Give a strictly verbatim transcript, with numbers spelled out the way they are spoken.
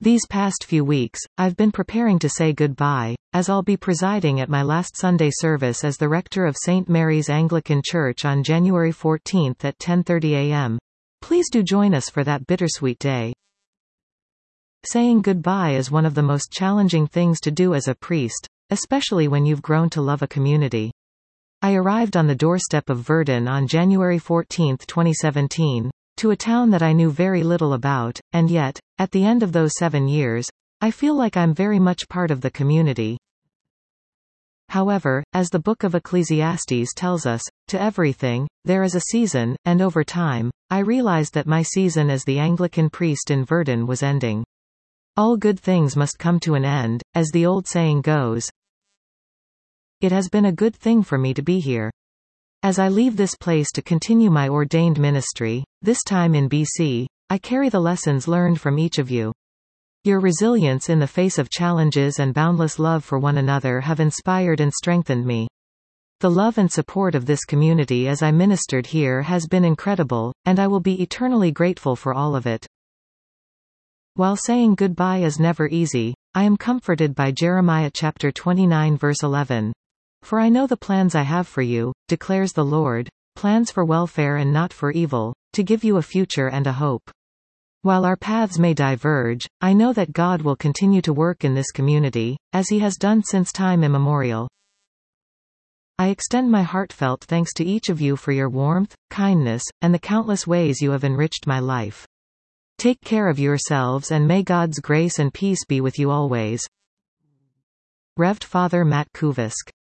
These past few weeks, I've been preparing to say goodbye, as I'll be presiding at my last Sunday service as the rector of Saint Mary's Anglican Church on January fourteenth at ten thirty a m Please do join us for that bittersweet day. Saying goodbye is one of the most challenging things to do as a priest, especially when you've grown to love a community. I arrived on the doorstep of Verdun on January fourteenth twenty seventeen, to a town that I knew very little about, and yet, at the end of those seven years, I feel like I'm very much part of the community. However, as the book of Ecclesiastes tells us, to everything, there is a season, and over time, I realized that my season as the Anglican priest in Verdun was ending. All good things must come to an end, as the old saying goes. It has been a good thing for me to be here. As I leave this place to continue my ordained ministry, this time in B C, I carry the lessons learned from each of you. Your resilience in the face of challenges and boundless love for one another have inspired and strengthened me. The love and support of this community as I ministered here has been incredible, and I will be eternally grateful for all of it. While saying goodbye is never easy, I am comforted by Jeremiah chapter twenty-nine verse eleven. For I know the plans I have for you, declares the Lord, plans for welfare and not for evil, to give you a future and a hope. While our paths may diverge, I know that God will continue to work in this community, as He has done since time immemorial. I extend my heartfelt thanks to each of you for your warmth, kindness, and the countless ways you have enriched my life. Take care of yourselves and may God's grace and peace be with you always. Reverend Father Matt Kuvisk.